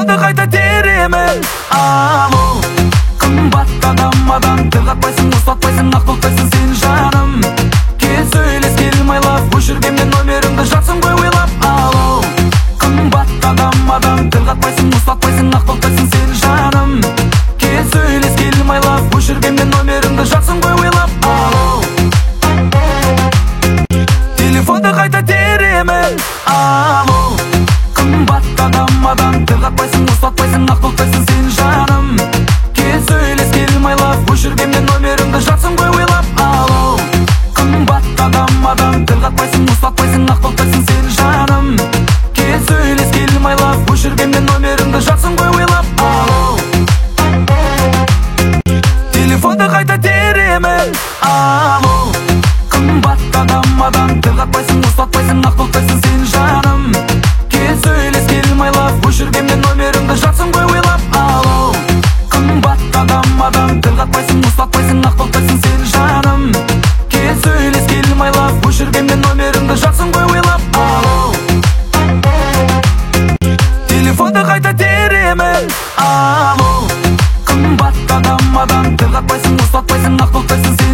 телефонды қайта теремін. Алло, қымбат адамадан тіл қатпайсың, ұстатпайсың, ақтоқтайсың сен жаным. Кел сөйлес, кел майлап, өшіргенмен номерімді жатсың ғой ойлап. Алло, қымбат адамадан тіл қатпайсың, ұстатпайсың, ақтоқтайсың сен жаным. Кел сөйлес, кел майлап, өшіргенмен номерімді жатсың ғой ойлап. Алло, телефонды қайта теремін. Алло, қымбат адамадан тіл қатпайсың, ұстатпайсың, ақтоқтайсың сен жаным. Кел сөйлес, кел майлап, өшіргенмен номерімді жатсың ғой ойлап. Алло, қымбат адамадан тіл қатпайсың, ұстатпайсың, ақтоқтайсың сен жаным. Кел сөйлес, кел майлап, өшіргенмен номерімді жатсың ғой ойлап. Алло, телефонды қайта теремін. Алло, қымбат адамадан тіл қатпайсың, ұстатпайсың, ақтоқтайсың сен жаным. Кел сөйлес, кел майлап, өшіргенмен номерімді жатсың ғой ойлап. Алло, қымбат адамадан тіл қатпайсың, ұстатпайсың, ақтоқтайсың сен жаным. Кел сөйлес, кел майлап, өшіргенмен номерімді жатсың ғой ойлап. Алло, телефонды қайта теремін. Алло, қымбат адамадан тіл қатпайсың, ұстатпайсың, ақтоқтайсың сен